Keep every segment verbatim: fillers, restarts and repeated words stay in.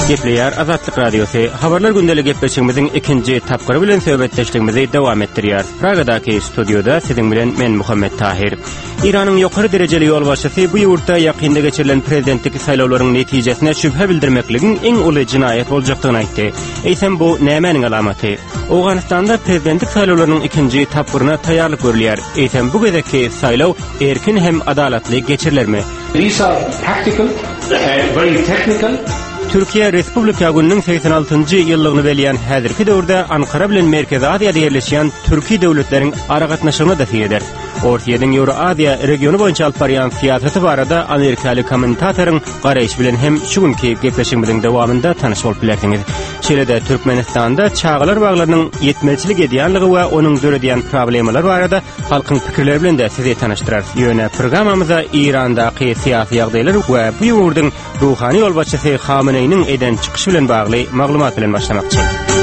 Gepleyer Azatlyk Radiosu habarlar gündeli gepleşigimizin ikinji tapgyrı bilen söhbetdeşligimizi dowam etdirýär. Pragadaky studioda siziň bilen men Muhammed Tahir. İranyň ýokary derejeli ýol başçysy bu ýurtda ýakynda geçirilen prezidentlik saýlawlarynyň netijesine şübhe bildirmekligiň iň uly jinaýat boljakdygyny aýtdy. Eýsem bu nämäniň alamaty? Awganistanda prezidentlik saýlawlarynyň ikinji tapgyryna taýýarlyk görülýär. Eýsem bu gezeki saýlaw erkin hem adalatly geçirilermi? These are practical, uh, very technical. Türkiye Respublika gününiň seksen altynjy ýyllygyny belýän häzirki döwürde Ankara bilen Merkezi Aziýada ýerleşýän türki döwletleriň ara gatnaşygyny da fiýeder. Ortaýadan Ýewro Aziýa regiony boýunça alyp barýan siýasaty barada Amerikaly kommentatoryň garaýşy bilen hem şu günki gepleşigimiziň dowamında tanyş bolup bilersiňiz. Şeýle-de Türkmenistanda çağlar baglarynyň ýetmelçilik edýänligi we onuň döredýän problemalar barada halkyň pikirleri bilen de sizi tanyşdyrar. Ýöne programmamyza İrandaky syýasy ýagdaýlar we bu ýurduň ruhany ýol başçysy Hameneýniň eden çykyşy bilen bagly maglumat bilen başlamakçy.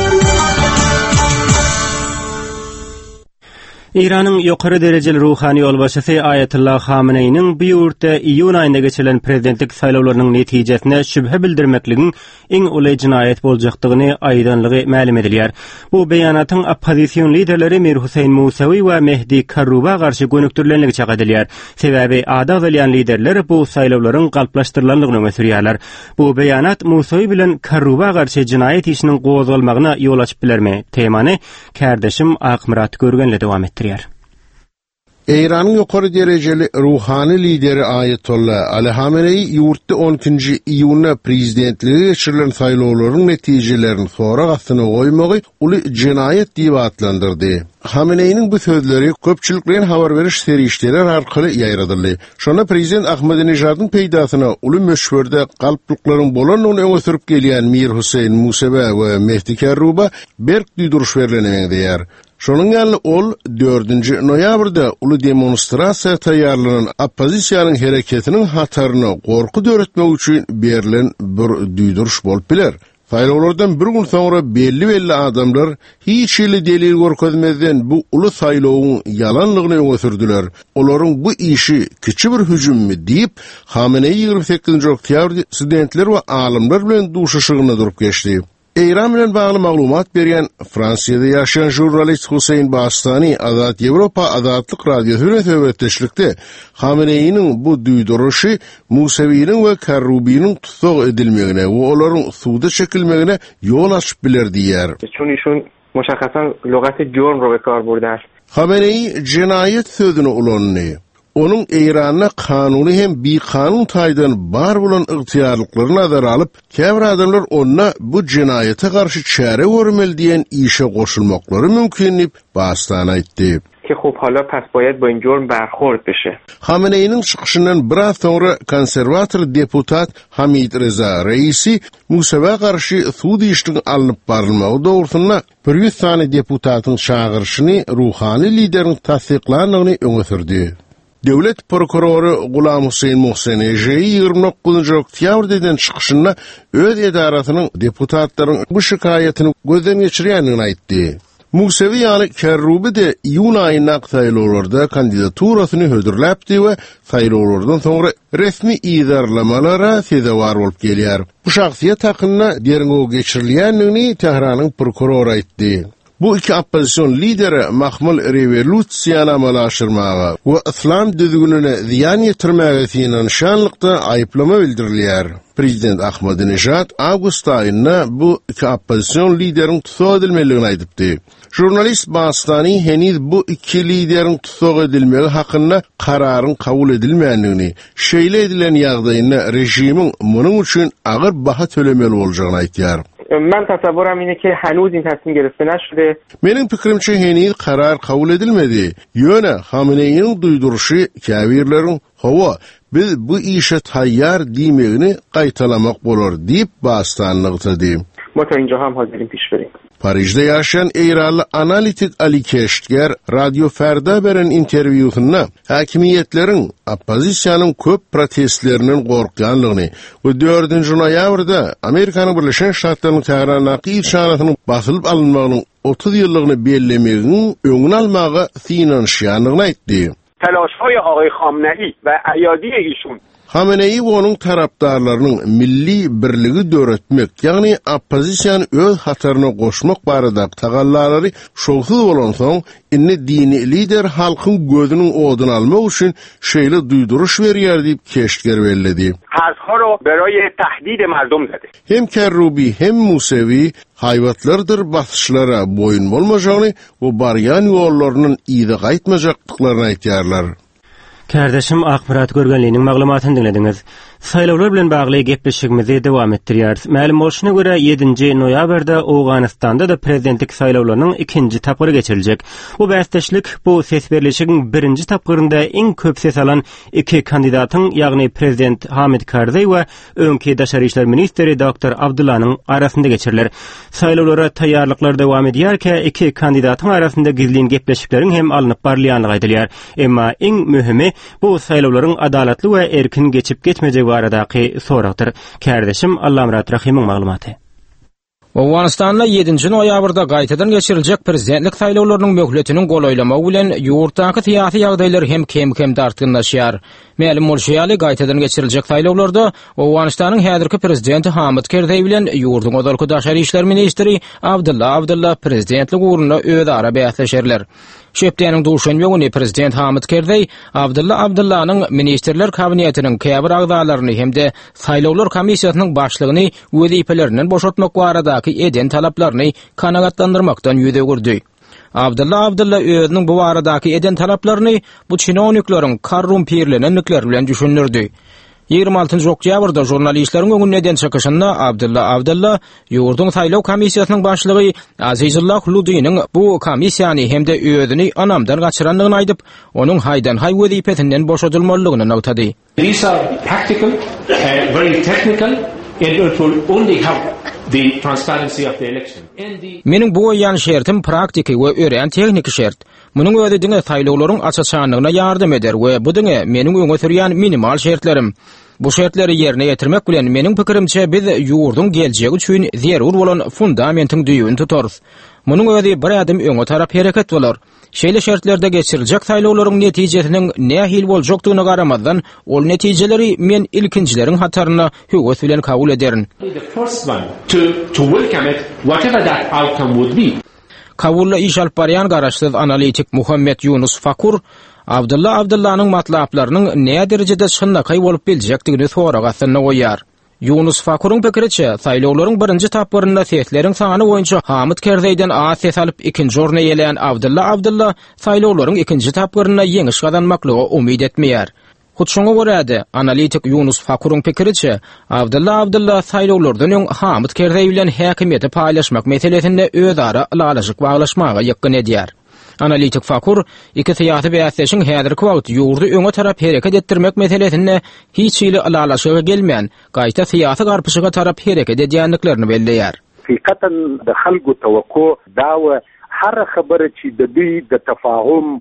İranyň ýokary derejeli ruhany ýol başçysy Ayatullah Hameneýniň bu ýurtda iýun aýynda geçirilen prezidentlik saýlawlarynyň netijesine şübhe bildirmekligiň iň uly jinaýat boljakdygyny aýdanlygy ma'lum edilýär. Bu beýanatyň oppozisiýon liderleri Mir Husayn Musawi we Mehdi Karruba garşy gönükdirlenligi çak edilýär. Sebäbi ada bolýan liderler bu saýlawlaryň galplaşdyrylanlygyny öňe sürýärler. Bu beýanat Musawi bilen Karruba garşy jinaýat işiniň gozulmagyna ýol açyp bilermi? Temany kardeşim Akmyrat görgenle dowam etdi. İran'ın ýokary derejeli ruhany lideri Ayatollah Ali Hameneý ýurtda on ikinji iýunda prezidentligi geçirilen saýlawlaryň netijelerini sonra gastyna goýmagy uly jinaýat diýip atlandyrdy. Hameneýniň bu sözleri köpçülik bilen habar beriş serişleri arkaly ýaýradyldy. Şonda prezident Ahmedinejadyň peýdasyna uly möşwerde galplyklaryň bolanyny öňe sürüp gelýän Mir Husayn Musawi we Mehdi Karruba berk duýduruş berilenemeň diýär. Şonun ýaly ol dördünji noýabrda uly demonstrasiýa taýýarlanan oppozisiýanyň hereketiniň hataryny gorku döretmek üçin berilen bir duýduruş bolup biler. Saýlawlardan bir gün soňra belli belli adamlar hiç ýyly delil görkezmezden bu uly saýlawyň ýalanlygyny öňe sürdiler. Olaryň bu işi kiçi bir hüjümmi diýip Hameneý ýygrimi sekizinji oktýabrda studentler we alymlar bilen duşuşygyna durup geçdi. İran bilen bagly maglumat berýän Fransiýada ýaşaýan jurnalist Husayn Bastani Azat Ýewropa Azatlyk Radiosu bilen söhbetdeşlikde Hameneýniň bu duýduruşy Musawiýniň we Karrubiýniň tutsag edilmegine we olaryň suwda çekilmegine ýol açyp biler diýär. Çün işin müşahhasan lugaty jurm ro bekar burda. Hameneý jinaýat sözüni ulandy. Onun İran'a kanuni hem bir kanun taydan bar bulan ıhtiyarlıklarını nazara alıp, käbir adamlar onna bu cinayete karşı çare görmeli diyen işe koşulmakları mümkünleyip Bastani aýtdy. Ki خوب حالا پس باید با این جرم برخورد بشه. Hameneýniň çykyşyndan bir az soňra konserwator deputat Hamid Reza Reisi Musawa garşy suw diýişiniň alınıp barylmagy dogrusynda bir ýüz sany deputatyň çağırşyny ruhany lideriň tasdiklanyny öňe sürdi. Devlet prokuroru Gulam Husayn Muhseneji ýygrimi dokuzunji oktýabrda eden çykyşynda öz edaratynyň deputatlaryň bu şikaýetini gözden geçirýändigini aýtdy. Musawi ýaly Karrubi de iýun aýyna saýlawlarda kandidaturasyny hödürläpdi we saýlawlardan soňra resmi ýazarlamalara sezewar bolup gelýär. Bu şahsiýet hakyna derňe geçirilýändigini Tehranyň prokuroru aýtdy. Bu iki oppozisiýon lideri Mahmul revolýusiýany amala aşyrmaga we islam düzgününe ziýan ýetirmäge synan şanlykda aýplama bildirilýär. Prezident Ahmadinejad awgust aýynda bu iki oppozisiýon lideriň tutsag edilmeligini aýdypdy. Jurnalist Bastani heniz bu iki lideriň tutsag edilmegi hakynda kararyň kabul edilmeýändigini, şeýle edilen ýagdaýynda rejimiň munyň üçin agyr baha tölemeli boljagyny aýtýar. من تصورم اینه که هنوز این تصمیم گرفته نشده. Menin pikrimçe heniz karar kabul edilmedi. Ýöne Hameneýniň duýduruşy käbirleriň "Hawa, biz bu işe taýýar" diýmegini gaýtalamak bolar diýip Bastani ýetdi. ما تا اینجا هم حاضریم پیش بریم. Parijde ýaşaýan Eýranly analitik Ali Keştger Radio Ferda beren interwýusynda hakimiýetleriň oppozisiýanyň köp protestlerinden gorkýanlygyny we dördünji noýabrda Amerikanyň Birleşen Ştatlarynyň Tehranaky şanatynyň basylyp alynmagynyň otuz ýyllygyny bellemeginiň öňüni almagy synanşýanlygyny aýtdy. تلاش‌های آقای خامنه‌ای و ایادی ایشون Hamenei onun tarapdarlarının milli birligi döretmek, yani oppozisiyan öz hatarına koşmak barada tagallaları şolsuz olan soň inni dini lider halkın gözünün odun almak için şeyle duyduruş berýär diýip keştger belledi. Harzharo beraye tahdid mardum zede. Hem Kerrubi hem Musevi hayvatlardır basışlara boyun bolmajany we barýan ýollarynyň ýygy gaýtmajakdyklaryny aýtýarlar. Kardeşim Akbarat görgenliğinin maglumatyny dinlediňiz. Saýlawlar bilen bagly gepleşigimizi dowam etdirýär. Ma'lum bolşuna görä ýedinji noýabrda Awganistanda da prezidentlik saýlawlarynyň ikinji tapgyry geçiriljek. Bu bäsdeşlik bu ses berleşigiň birinji tapgyrynda iň köp ses alan iki kandidatyň, ýagny prezident Hamid Karzai we öňki daşary işler ministri doktor Abdullanyň arasynda geçiriler. Saýlawlara taýýarlyklar dowam edýärkä iki kandidatyň arasynda gizlin gepleşikleriň hem alınıp barlýanlygy aýdylýar. Emma iň mühimi bu saýlawlaryň adalatly we erkin geçip geçmejegi baradaky soragyr. Kardeşim Allamrat Rahimyň maglumaty. Awganistanda ýedinji noýabrda gaýtadan geçiriljek prezidentlik saýlawlarynyň möhletiniň golaýlamagy bilen ýurtdaky syýasy ýagdaýlar hem kem-kem dartgynlaşýar. Ma'lum bolşýaly gaýtadan geçiriljek saýlawlarda Awganistanyň häzirki prezidenti Hamid Karzai bilen ýurduň odalky daşary işler ministri Abdulla Abdulla prezidentlik uğruna özara bäsleşerler. Şepdeniň duşan ýöňüne prezident Hamid Karzai Abdulla Abdullanyň ministrler kabinetiniň käbir agzalaryny hemde saýlawlar komissiýasynyň başlygyny wezipelerinden boşaltmak baradaky eden talaplaryny kanagatlandyrmakdan ýüze gurdy. Abdulla Abdulla özüniň bu baradaky eden talaplaryny bu çinowniklaryň korrumpirlenenlikler bilen düşündirdi. ýygrima altynjy oktýabrda jurnalistleriň öňüne eden çykyşynda Abdulla Abdulla ýurduň saýlaw komissiýasynyň başlygy Azizullah Ludiňiň bu komissiýany hemde özüni anamdan gaçyranlygyny aýdyp, onuň haýdan haý wezipesinden boşadylmalygyny aýtdy. These are practical, uh, very technical, and it will only help the transparency of the election. Meniň bu ýan şertim praktiki we ören teknik şert. Munyň özi diňe saýlawlaryň açyçanlygyna ýardam eder we bu diňe meniň öňe sürýän minimal şertlerim. Bu şertleri yerine getirmek bilen meniň pikirimçe biz ýurduň geljegi üçin zerur bolan fundamentyň düýbüni tutarys. Munyň özi bir adym öňe tarap hereket bolar. Şeýle şertlerde geçiriljek saýlawlaryň netijesiniň nähil boljakdygyna garamazdan ol netijeleri men ilkinjileriň hataryna höwes bilen kabul ederin. The first one to to welcome it, whatever that outcome would be. Kabulla iş alyp barýan garaşsyz analitik Muhammed Yunus Fakur Abdulla Abdullanyň matlaplarynyň näme derejede şynnakay bolup biljekdigini soragasyna goýar. Yunus Fakuryň pikiriçe, saýlawlaryň birinji tapgyrynda sesleriň sany boýunça Hamid Karzai'den az ses alyp ikinji orna ýelen Abdulla Abdulla saýlawlaryň ikinji tapgyryna ýeňiş gazanmaklygy umyt etmeýär. Hutşoňa görä analitik Yunus Fakuryň pikiriçe, Abdulla Abdulla saýlawlardan öň Hamid Karzai bilen häkimiýeti paýlaşmak meselesinde özara alalyşyk baglaşmaga ýakyn edýär. Analitik Fakur, iki syýasy bäsleşiň häzirki wagt ýurdu öňe tarap hereket etdirmek meselesinde hiç ýyly alalaşyga gelmeýän, gaýta syýasy garpyşyga tarap hereket edýänliklerini belleýär. Hakykatan da halgu tawakku dawa har habary çi de de tafahum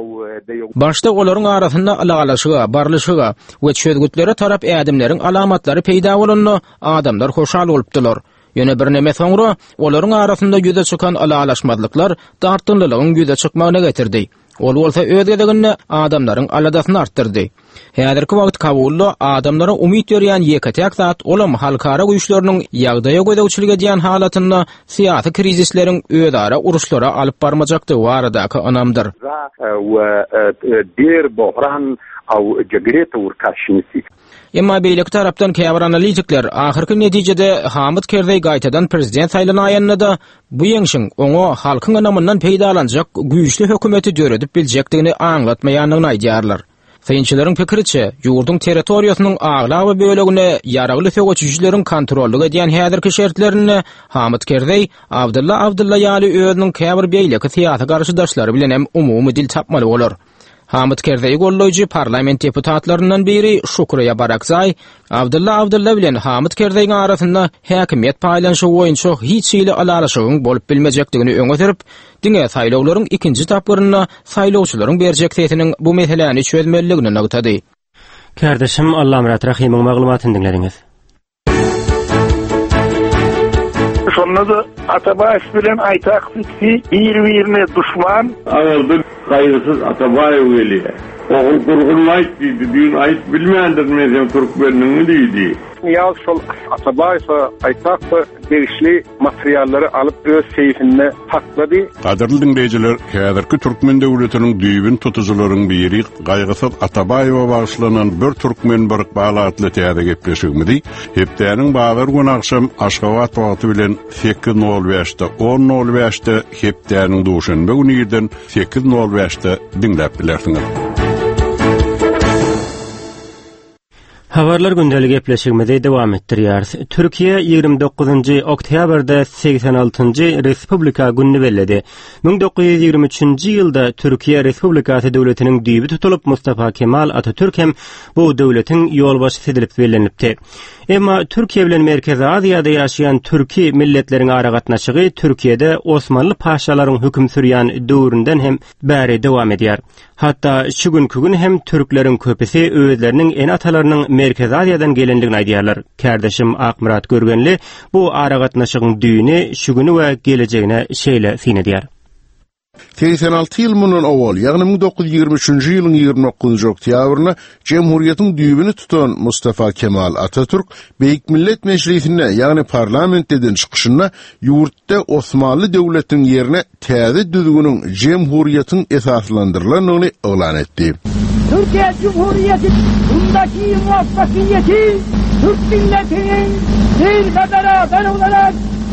Başta olaryň arasynda alalaşyga, barlyşyga we çözgütlere tarap ädimleriň alamatlary peýda bolanyny adamlar hoşal bolupdylar. Ýöne bir näme soňra olaryň arasynda ýüze çykan alalaşmazlyklar dartynlylygyň ýüze çykmagyna getirdi. Ol bolsa öz gedigini adamlaryň aladasyny artdyrdy. Häzirki wagt Kabulla adamlara umyt berýän ýekatek zat olam halkara güýçleriniň ýagdaýa gödäwçilik edýän halatyny syýasy krizisleriň özara uruşlara alyp barmajakdy baradaky anamdyr. We der bohran aw jagret urkaşynysy. Emma beýleki tarapdan käbir analitikler ahyrky netijede Hamid Karzai gaýtadan prezident saýlanaýanyna da bu ýeňşiň oňa halkyň anamyndan peýdalanjak güýçli hökümeti döredip biljekdigini aňlatmaýanyny aýdýarlar. Saýynçylaryň pikiriçe, ýurduň territoriýasynyň aglawy bölegine ýaragly söwçüjileriň kontrollyk edýän häzirki şertlerini Hamid Karzai Abdulla Abdulla ýaly özüniň käbir beýleki syýasy garşydaşlary bilen hem umumy dil tapmaly bolar. Hamid Karzai golloýjy parlament deputatlaryndan biri Şükriýe Barakzai Abdulla Abdulla bilen Hamid Karzaiň arasynda häkimiýet paýlanşy boýunça hiç ýyly alalaşygyň bolup bilmejekdigini öňe sürüp, diňe saýlawlaryň ikinji tapgyryna saýlawçylaryň berjek sesiniň bu meseleni çözmeligini aýtdy. Kardeşim Allamrat Rahimyň maglumatyny dinlediňiz. Şonda da Atabayev bilen aýtak ki bir-birine düşman, Ağırdık, gaýrysız Atabayew eli. Oğul Turgun'un ait deydi. Dün ait bilmeyendirmeyeceğim Türkmen'in deydi. Ya şol Atabayfa aytaqı derişli materialları alıp öz seyfinde sakladı. Qadirli dinleyiciler, häzirki Türkmen döwletiniň düýbün tutucularyň biri gaýgysy Atabaýewa başlanan bir türkmen bir balatly täze gepleşigmidi. Hepdäniň bagyr gün akşam Aşgabat wagty bilen sekiz nol beşde on nol beşde hepdäniň duşanby günüden sekiz nol beşde dinläp bilersiňiz. Habarlar gündälik gepleşigmede dowam etdirýär. Türkiýe ýygrimi dokuzynjy oktýabrda seksen altyncy Respublika günni belledi. bin dokuz yüz ýygrimi üçinji ýylda Türkiýe Respublikasy döwletiniň düýbi tutulup Mustafa Kemal Atatürk hem bu döwletiň ýolbaşçysy edilip bellenipdi. Emma Türkiýe bilen Merkezi Aziýada ýaşaýan türki milletleriň aragatnaşygy Türkiýede Osmanly paşalaryň hüküm sürýän döwründen hem bäri dowam edýär. Hatta şu günkü gün hem türkleriň köpüsi özleriniň en atalarynyň Merkezi Aziýadan gelenligini aýdýarlar. Kardeşim Akmurat Görgenli bu aragatnaşygyň düýüni, şu güni we gelejegine şeýle fin edýär. seksen alty ýyl mundan owal, ýagny bin dokuz yüz ýygrimi üçinji ýylyň ýygrimi dokuzynjy oktýabrynda Jemhuriýetiň düýbini tutan Mustafa Kemal Atatürk Beýik Millet Meclisine, ýagny parlamentden çykyşynda ýurtda Osmanly döwletiniň ýerine täze düzgünüň Jemhuriýetiň esaslandyrylanyny elan etdi. Türkiye Cumhuriyeti bundaki muvaffakiyeti Türk milletinin bir beraber olarak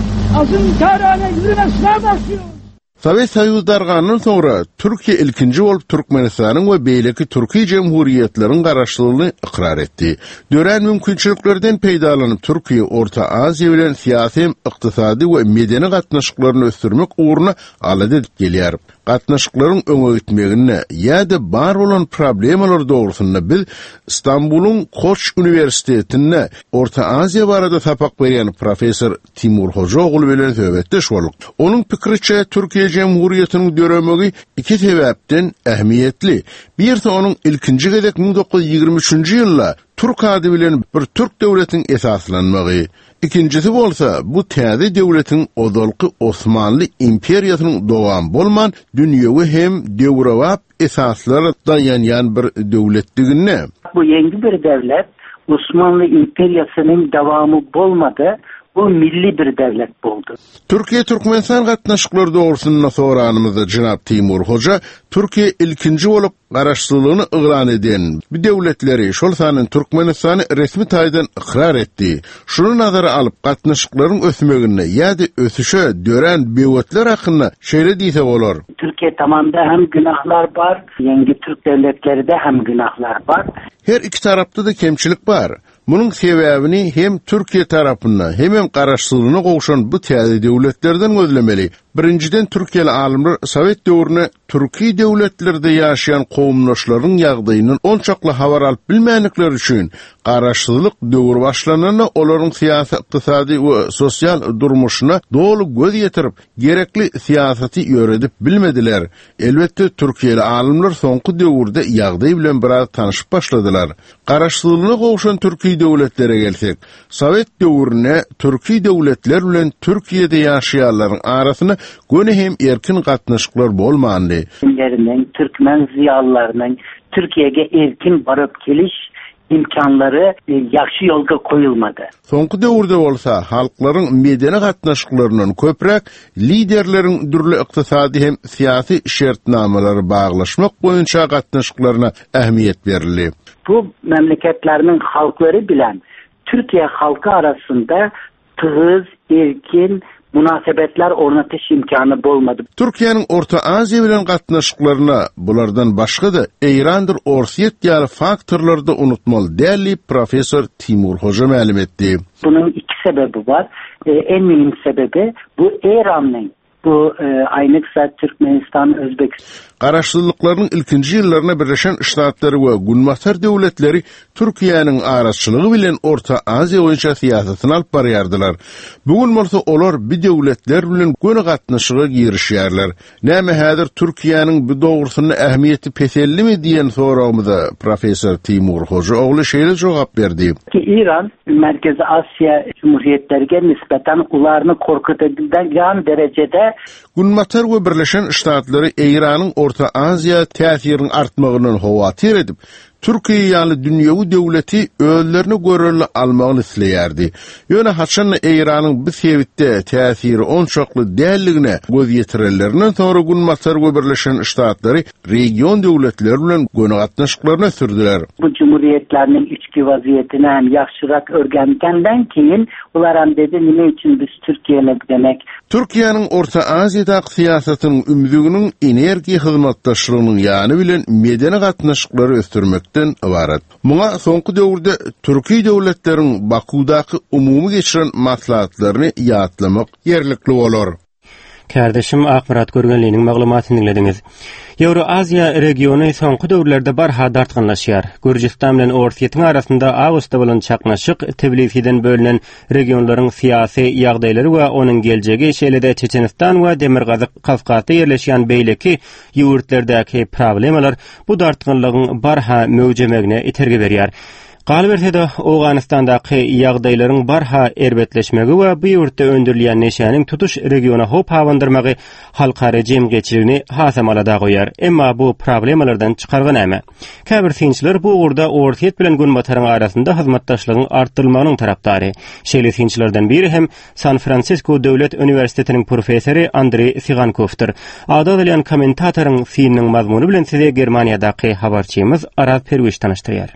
azınkarane yürümesine başlıyor. Sovet Soýuzy darganynyň soňra Türkiýe ilkinji bolup Türkmenistanyň we beýleki Türkiýe jemhuriýetleriň garaşlygyny ikrar etdi. Dören mümkinçiliklerden peýdalanyp Türkiýe Orta Aziýa bilen syýasy, ykdysady we medeni gatnaşyklaryny ösdürmek uğruna alady edip gelýär. Gatnaşyklaryň öňe gitmegine ýa-da bar bolan problemler dogrusynda biz İstanbulyň Koç Üniversitetinde Orta Aziýa barada sapak berýän professor Timur Hoca oğlu bilen söhbetdeş bolduk. Onuň pikiriçe Türkiýe Jemhuriýetiniň döremegi iki sebäpden ähmiýetli. Birisi onuň ilkinji gezek bin dokuz yüz ýygrimi üçinji ýylda Türk ady bilen bir Türk döwletiniň esaslanmagy. İkincisi bolsa bu täze döwletiň odalky Osmanly imperiýasynyň dowam bolman dünýäwi hem döwrewap esaslara dayanýan bir döwletdigine. Bu ýeňi bir devlet Osmanlı imperiýasynyň dowamy bolmady. Bu milli bir devlet boldu. Türkiye Türkmenistan gatnaşyklary dogrusyna soranymyzda Jynap Timur Hoca Türkiye ilkinji bolup garaşsyzlygyny ygran eden bu döwletleri şol sanyň Türkmenistany resmi taýdan ikrar etdi. Şunu nazara alyp gatnaşyklaryň ösmegine ýa-da ösüşe dören beýwetler hakynda şeýle diýse bolar. Türkiye tamamda hem günahlar bar, ýeňi Türk devletlerinde hem günahlar bar. Her iki tarapda da kemçilik bar. Bunun sebäbini hem Türkiye tarapyndan hem garaşsyzlygyna gowşan bu täze döwletlerden gözlemeli. Birinciden Türkiýeli alimler Sovet döwrüne Türkiýe döwletlerinde ýaşaýan gowumlaşlaryň ýagdaýynyň onçakly habar alyp bilmänlikleri üçin garaşsyzlyk döwrü başlanana olaryň syýasy, ykdysady we sosial durmuşyna dolu göz ýetirip gerekli syýasaty ýöredip bilmediler. Elbetde Türkiýeli alimler soňky döwürde ýagdaý bilen biraz tanyşyp başladylar. Garaşsyzlygyna gowşan Türkiýe döwletlere gelsek, Sovet döwrüne Türkiýe döwletler bilen Türkiýede ýaşaýanlaryň arasyna göne hem erkin gatnaşyklar bolmandy. Türkmenleriň, Türkmen ziýalylarynyň Türkiýege erkin baryp geliş imkanları ýaxşy ýolga koýulmady. Soňky döwürde bolsa halklaryň medeni gatnaşyklarynyň köprek liderleriň dürli ykdysady hem syýasy şertnamalary baglaşmak boýunça gatnaşyklaryna ähmiýet berildi. Bu memleketleriň halklary bilen Türkiye halkı arasında tygyz, erkin münasebetler ornatış imkanı bolmadı. Türkiýanyň Orta Aziýa bilen gatnaşyklaryna bulardan başga da Eýrandyr orsiýet ýaly faktorlary da unutmaly däli professor Timur Hoca ma'lum etdi. Bunun iki sebebi var. Ee, en mühim sebebi bu Eýranyň bu e, aýnyksa Türkmenistan, Özbekistan garaşsyzlyklarynyň ilkinji ýyllaryna Birleşen Ştatlar we Günmatar döwletleri Türkiýanyň araççylygy bilen Orta Aziýa boýunça syýasatyny alyp barýardylar. Bugun bolsa olar bu döwletler bilen göne gatnaşyga girişýärler. Näme häzir Türkiýanyň bu dogrusyna ähmiýeti pesellimi diýen soragymyza professor Timur Hoca ogly şeýle jogap berdi. Ki İran Merkezi Asya Cumhuriyetlerine nispeten ularını korkutadigan derecede Günmatar we Birleşen Ştatlar Eýranyň Orta Aziya täsiriniň artmagynyň howatyr edip, Türkiýe ýaly dünýäwi döwleti özlerini görerli almagyny isleýärdi. Ýöne haçan Eýranyň bu sebitde täsiri onçakly dälligine göz ýetirellerinden sonra Günmatar we Birleşen Ştatlary region döwletleri bilen göni gatnaşyklaryna sürdüler. Bu cumhuriyetlerinin içki vaziyetini hem yaxşırak örgänkenden keyin ular hem dedi nime için biz Türkiye'le demek. Türkiýanyň Orta Aziýadaky siýasatynyň ümidliginiň energiýa hyzmatdaşlygynyň ýany bilen medeni gatnaşyklary ösdürmekden ibaret. Muňa soňky döwürde Türkiýe döwletleriniň Bakudaky umumy geçiren maslahatlaryny ýatlamak ýerlikli bolar. Kardeşim akbarat görgenliğinin maglumatyny dinlediňiz. Euro-Aziya regiony soňky döwürlerde barha dartgynlaşýar. Gürjistan bilen Orsiýetiň arasynda awgustda bolan çaknaşyk Tbilisi'den bölünen regionlaryň syýasy ýagdaýlary we onuň geljegi şeýlede Çeçenistan we Demirgazyk Kafkasda ýerleşýän beýleki ýurtlerdäki problemalar bu dartgynlygyň barha möwjemegine itergi berýär. Galbertede Awganistandaky ýagdaýlaryň barha erbetleşmegi we bu ýurtda öndürilýän neşäniň tutuş regiona hop hawandyrmagy halkara jemgyýetçiligini hasamala goýar. Emma bu problemalardan çykargan äme. Käbir synçylar bu urda Orsiýet bilen Günmataryň arasynda hyzmatdaşlygyň artdyrylmagynyň tarapdary. Şeýle synçylardan biri hem San Francisco Döwlet Üniversitetiniň professori Andrei Sigankowdyr. Ada bilen kommentatoryň synnyň mazmuny bilen size Germaniýadaky habarçymyz Araz Perwiş tanıştyrýar.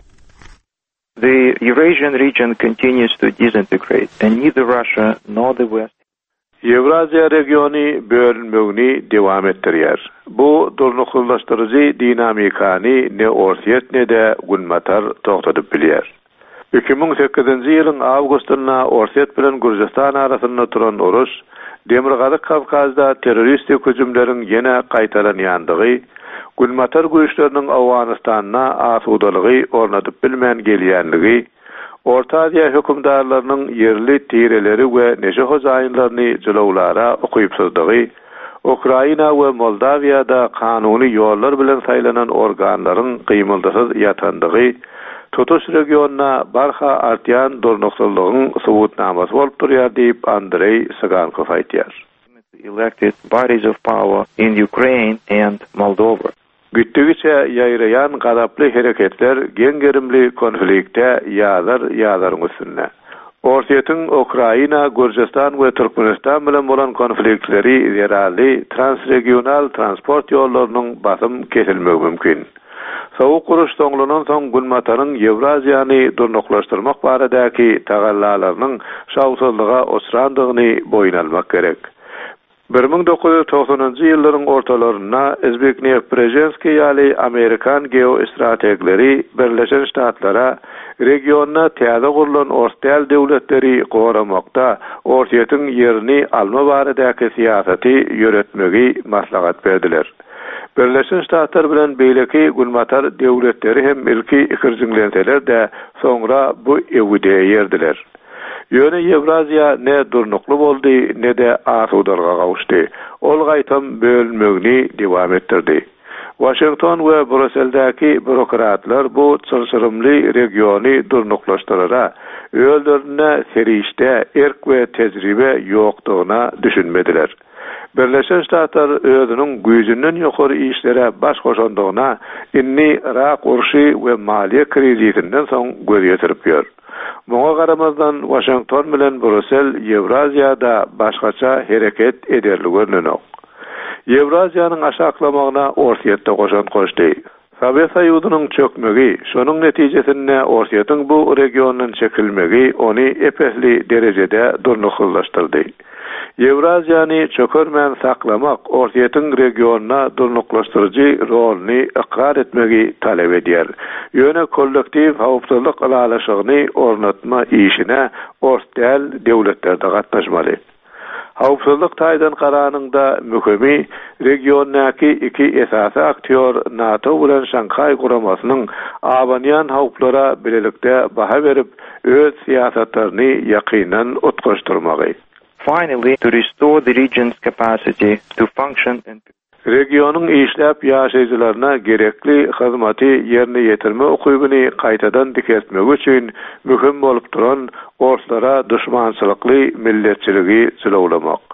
The Eurasian region continues to disintegrate, and neither Russia nor the West. Euraziya regiony bölünmegini dewam etdirýär. Bu durnuqlaşdyrjy dinamikany ne Orsiýet ne de Günmatar togtadyp bilýär. iki ming sekizinji ýylyň awgustyna Orsiýet bilen Gürjistan arasynda turan uruş, Demirgazyk Kafkazda terroristik hüjümleriň ýene gaýtaranýandygy, Günmatar güýçleriniň Awganistana asudalygy ornadyp bilmän gelýänligi, Orta Aziýa hökümdarlarynyň yerli tireleri we neşe hojaýynlaryny jylawlara okuyupsuzdygy, Ukraina we Moldawiýada kanuny ýollar bilen saýlanan organlaryň gymyldysyz ýatandygy, tutuş regionuna barha artýan durnuqsuzlygyň subutnamasy bolup durýar diýip Andrei Sigankow aýtýar. Elected bodies of power in Ukraine and Moldova. Güttügiçe ýaýraýan gadaply hereketler geňgerimli konflikte ýazar ýazaryň üstünde. Orsiýetiň Ukraina, Gürjistan we Türkmenistan bilen bolan konfliktleri zerali transregional transport ýollarynyň basym kesilmegi mümkin. Sowuk uruş soňlanan soň Günmataryň Euraziýany durnuqlaşdyrmak baradaky tagallalarynyň şawsuzlyga osrandygyny boýun almak gerek. bir ming dokuz yüz toksonunji ýyllaryň ortalaryna Zbigniew Brzezinski ýaly Amerikan geostrategleri Birleşen Ştatlara regionna täze gurulan ortaýal döwletleri goramakda Orsiýetiň ýerini alma baradaky siýasaty ýöretmegi maslahat berdiler. Birleşen Ştatlar bilen beýleki Günmatar döwletleri hem ilki ikirjiňlenseler de soňra bu ewide ýerdiler. Ýöne Euraziýa ne durnukly boldy, ne de asudarga gawuşdy. Ol gaýtam bölünmegini dewam etdirdi. Washington we Brüsseldäki bürokratlar bu çylçyrymly regiony durnuklaşdyrara, öýlerine serişde erk we tejribe ýokdugyna düşünmediler. Birleşen Ştatlar özüniň güýjünden ýokary işlere baş goşandygyna inni Irak urşy we maliýe krizisinden soň göz ýetirip ýör. Muňa garamazdan Washington bilen Brüssel Euraziýada başgaça hereket ederli görnenok. Euraziýanyň aşaklamagyna Orsiýetde goşan goşdy. Sovet Soýuzynyň çökmegi, şonuň netijesinde Orsiýetiň bu regionyň çekilmegi ony epesli derejede durnuqlaşdyrdy. Euraziýany çökermän saklamak Orsiýetiň regionuna durnuqlaşdyrjy roluny ikrar etmegi talep edýär. Ýöne kollektiv hawpsuzlyk alalaşygyny ornatma işine ortaýal döwletler de gatnaşmaly. Hawpsuzlyk taýdan garanyňda möhimi regiondaky iki esasy aktyor NATO bilen Şanghai guramasynyň awanýan hawplara bilelikde baha berip öz siýasatlaryny ýakynan utgaşdyrmagy. Finally, to restore the region's capacity to function and regionyň işläp ýaşaýjylaryna gerekli hyzmaty ýerine ýetirme ukybyny gaýtadan diketmek üçin möhüm bolup duran ortlara düşmançylykly milletçiligi jylawlamak.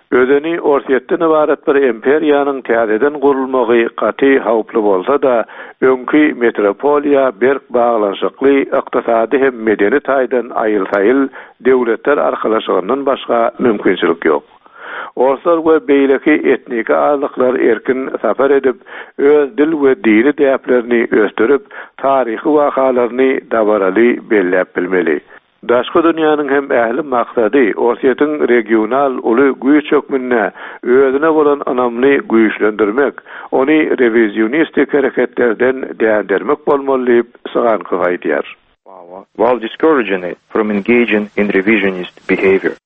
Özeni orsiýetden ibaret bir imperiýanyň täzeden gurulmagy gaty hawply bolsa da, öňki metropoliýa berk baglanşykly ykdysady hem medeni taýdan aýyl-saýyl döwletler arkalaşygyndan başga mümkinçilik ýok. Orslar we beýleki etnik azlyklar erkin safar edip, öz dil we dini däplerini östürip, taryhy wakalaryny dabaraly bellep bilmeli. Daşky dünýäniň hem ähli maksady orsiýetin regional uly güýç çökmünde özüne bolan anamly güýçlendirmek, ony revizionistik hereketlerden däýermek bolmaly diýip Saganky aýdýar. While discouraging it from engaging in revisionist behavior.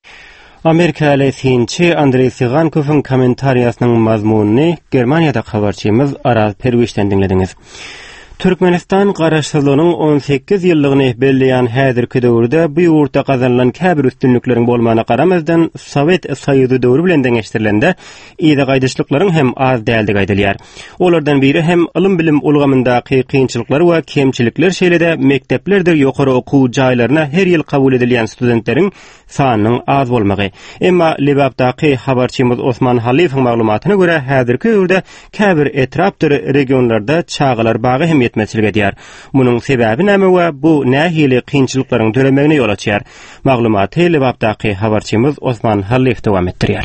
Amerikalı sinçi Andrei Sigankov'un komentariýasynyň mazmunyny Germaniýada habarçymyz Araz Perwişden dinlediňiz. Türkmenistan garaşsyzlygynyň on sekiz ýyllygyny belleýän häzirki döwürde bu ýurtda gazanlan käbir üstünlikleriň bolmagyna garamazdan Sowet Soýuzy döwrü bilen deňeşdirilende ýa-da gaýdyşlyklaryň hem az däldi gaýdylýar. Olardan biri hem ilm bilim ulgamyndaky kynçylyklar we kemçilikler şeýlede mekdeplerdir ýokary okuw jaýlaryna her ýyl kabul edilýän studentleriň sanynyň az bolmagy. Emma Lebapdaky habarçymyz Osman Halifowyň maglumatyna görä häzirki döwürde käbir etrapdyr regionlarda çağalar bagy hem etmesilik edýär. Munyň sebäbi näme we bu nähili kynçylyklaryň tölemegine ýol açýar? Maglumaty Lebapdaky habarçymyz Osman Halifow dowam etdirýär.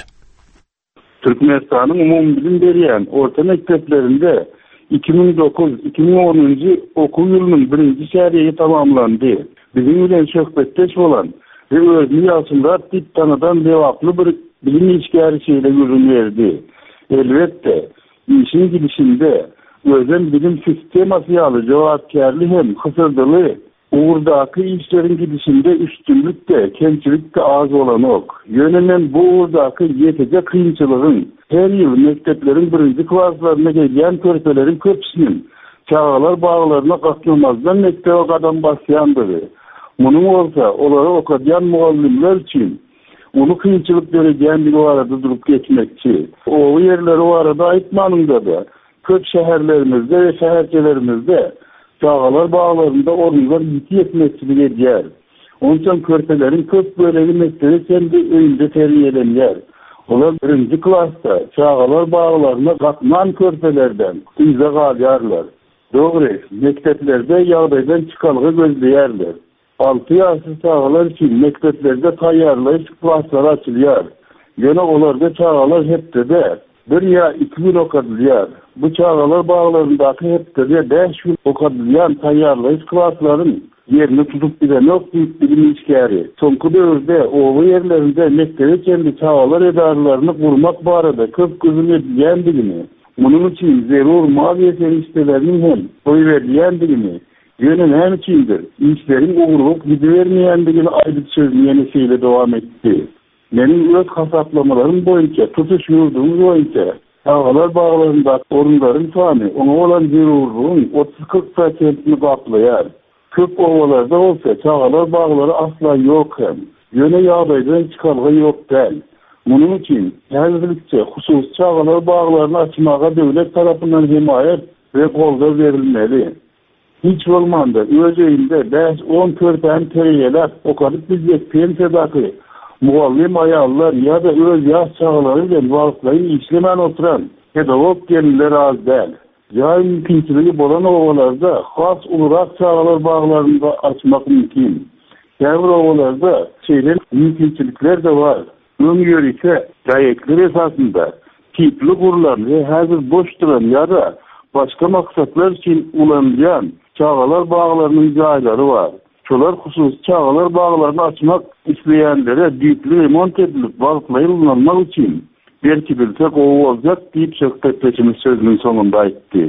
Türkmenistanyň umum bilim berýän orta mekdeplerinde iki bin dokuz iki bin on okuw ýylynyň birinji şäherýi tamamlandy. Bizim bilen söhbetdeş bolan ve özünü ýasynda tip tanadan dewaply bir bilim işgärişiyle ýürün berdi. Elbetde, işin gidişinde özün bilim sistemasy ýaly jogapkärlik hem hysyrdyly uğurdaky işleriň gidişinde üstünlükde, kemçilikde az bolan ok. Ýönemen bu uğurdaky ýetije kynçylygyň her ýyl mekdepleriň birinji klaslaryna gelýän körpeleriň köpüsiniň çağalar baglaryna gatnamazdan mektebe gadam basýandyry. Munyň bolsa olary okadýan mugallimler üçin onu kynçylyk berýän bir arada durup geçmekçi. O ýerleri o arada aýtmanyňda da köp şäherlerimizde we şäherçelerimizde çağalar baglarynda orunlar ýetmekçilik edýär. Onçan körpeleriň köp bölegi mektebe kendi öýünde terbiýelenýär. Olar birinji klasda çağalar baglaryna gatnan körpelerden iza galýarlar. Dogry, mekteplerde ýagdaýdan çykalgy gözleýärler. altı ýaşly çağalar üçin mekteplerde taýýarlaýyş klaslar açylýar. Ýöne olarda çağalar hepde bir ya iki gün okadılýar. Bu çağalar baglaryndaky hepde beş gün okadylýan taýýarlaýyş klaslaryň yerini tutup bilenok diýip bilim işgäri. Soňky döwürde owa ýerlerinde mektebe kendi çağalar edarlaryny gurmak barada köp gözüm edilýändigini, munyň üçin zerur maly ýetenişleriniň hem boý berilýändigini, ýöne näme üçindir? İşleriň uğurluk gidivermeýändigini aýdyp sözleýän şeýle dowam etdi. Menin öz hasaplamalарым boýunça tutuş ýurdumyz boýunça çağalar baglarynda orunlaryň sany ona bolan zerurlugyň otuz kırk prosentini gaplaýar. Köp owalarda bolsa çağalar baglary asla ýok hem. Ýöne ýagdaýdan çykalgy ýok däl. Munyň üçin häzirlikçe hususy çağalar baglaryny açmaga döwlet tarapyndan himayet we golda berilmeli. Hiç bolmanda öz öýünde beş on körpen terýelap okadyp bizek pensiýadaky muallim ayallar ya da öz ýaş çağalary bilen wagtlaryny işlemän oturan pedagog gelinler az däl. Ýa mümkinçiligi bolan owalarda has ulurak çağalar baglarynda açmak mümkin. Käbir owalarda şeýle mümkinçilikler de bar. Öňür ise daýekler esasında tipli gurlar we häzir boş duran ýa-da başga maksatlar üçin ulanýan çağalar baglarynyň jaýlary bar. Şolar hususy çağalar baglaryny açmak isleýänlere diýipli remont edilip wagtlaýylmak üçin belki bilsek o boljak diýip söhbetleşimiz sözüniň soňunda aýtdy.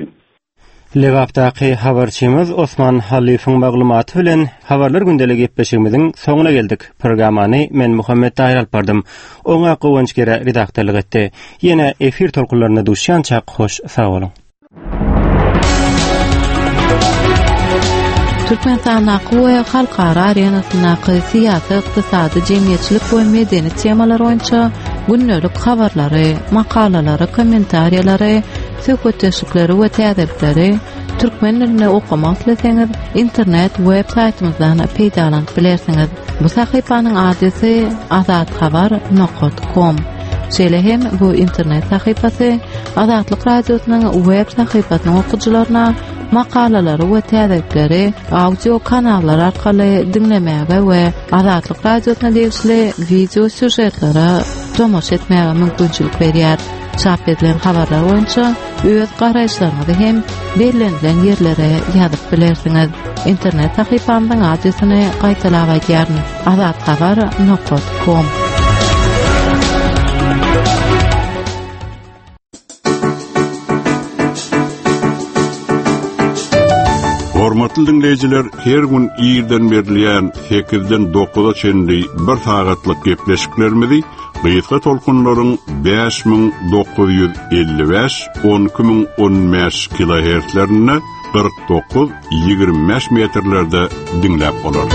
Lebapdaky habarçymyz Osman Halifowyň maglumaty bilen habarlar gündeligi gepleşigimiziň soňuna geldik. Programmany men Muhammed Tahir alpardym. Oňa gowanç gere redaktorlyk etdi. Ýene efir tolkunlaryna duşýança hoş sag bolun. Türkmenistan aqwa halkara arenasynaky syýasy, ykdysady, jemgyýetçilik we medeni temalar boýunça günnelik habarlary, makalalary, kommentariýalary, söhbetleşikleri we täzelikleri türkmen dilinde okumak ileseňiz internet web saýtymyzdan peýdalanyp bilersiňiz. Bu sahypanyň adresi azadhabar nokta com. Şeýle hem bu internet sahypasy Azatlyk radiosynyň web sahypasynyň okuwçylaryna makalary we täzekleri audio kanallar arkaly dinlemäge we Azatlyk radiosyna degişli video süjetlere tomoş etmäge mümkinçilik berýär. Çap edilen habarlar boýunça öz garaýşlaryňyzy hem belirlenen ýerlere ýazyp bilersiňiz. İnternet sahypamyň adresyny gaýtalap aýdýaryn: azathabar nokta com. Hormatly dinleyijiler, her gün ýerden berilýän sekizden dokuza çenli bir sagatlyk gepleşiklerimizi Gıyıtka tolkunlaryň beş min dokuz ýüz elli beş on iki min on beş kilohertzlerine kırk dokuz ýygrimi beş metrlerde dinläp bolar.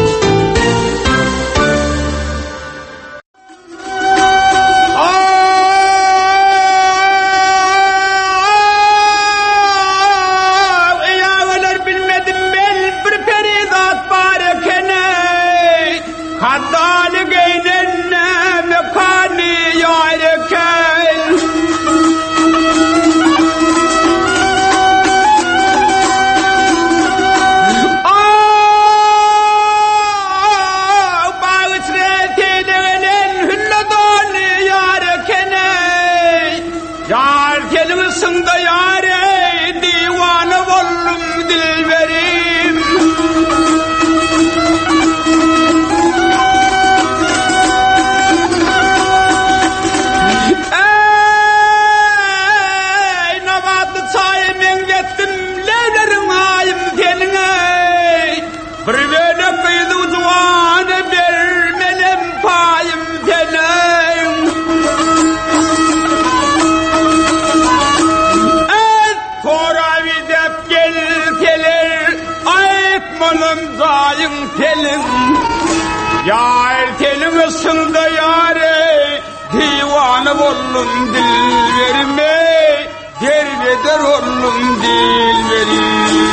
ollum dil verme, derbeder ollum dil verim.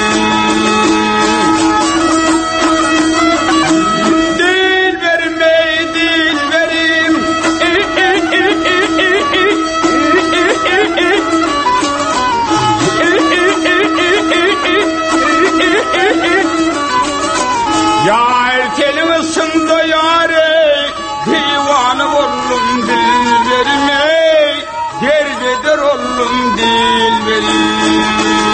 Dil verme, dil verim. Yar telin ısında yare, divanı ollum dil verme, derbeder ollum dil verim.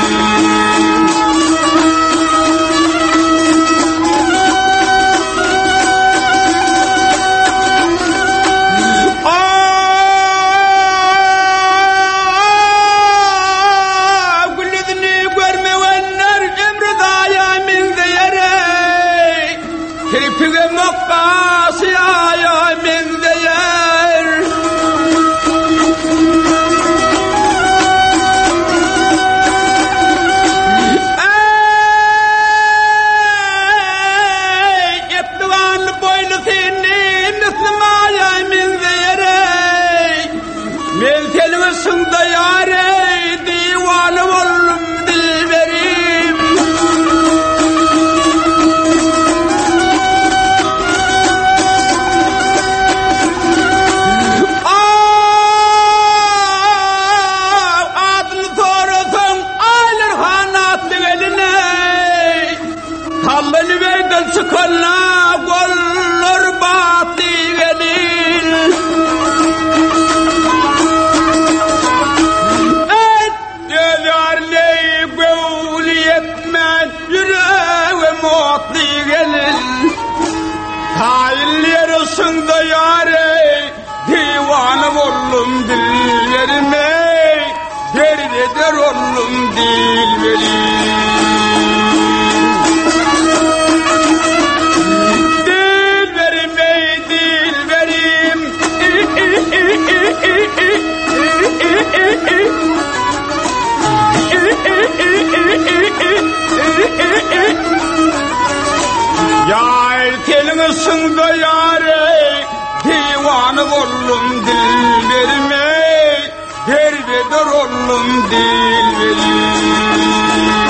Ollum dil verme, derbeder ollum dil verim. Dil verme, dil verim. Yar telin ısında yare, divanı ollum dil verme, derbeder ollum dil verim.